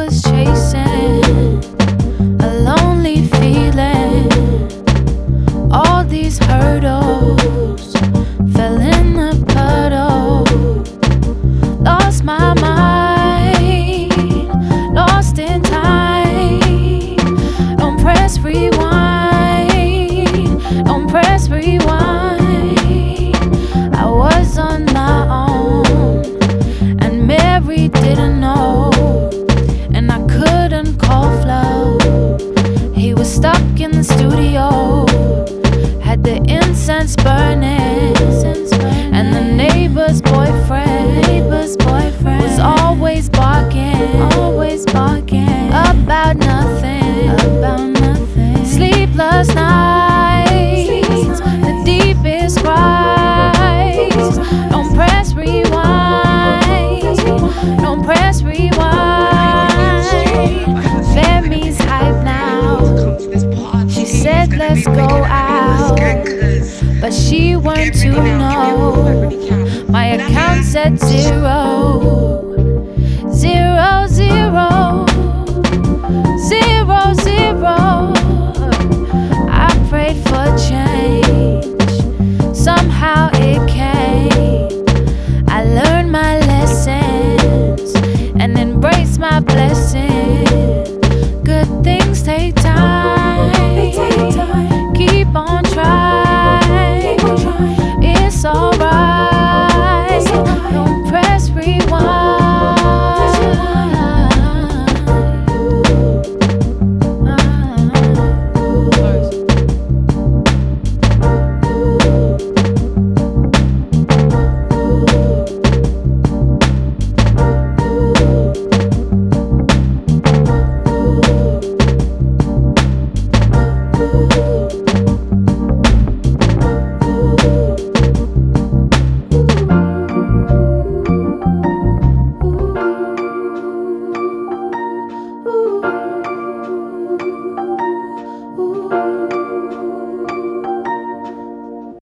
was chasing a lonely feeling. All these hurdles fell in a puddle. Lost my mind, lost in time. Don't press rewind, don't press rewind. I was on my own, and Mary didn't know, and I couldn't call Flo. He was stuck in the studio, had the incense burning, and the neighbor's boyfriend was always barking about nothing, Sleepless nights, the deepest cries. Don't press rewind, don't press rewind. Femi's hype now. She said let's go out, but she weren't to know. My account said 0, 0, 0, 0, 0. I prayed for change, somehow it came. I learned my lessons and embraced my blessing. Good things take time, keep on trying, it's alright, don't press rewind. Ooh.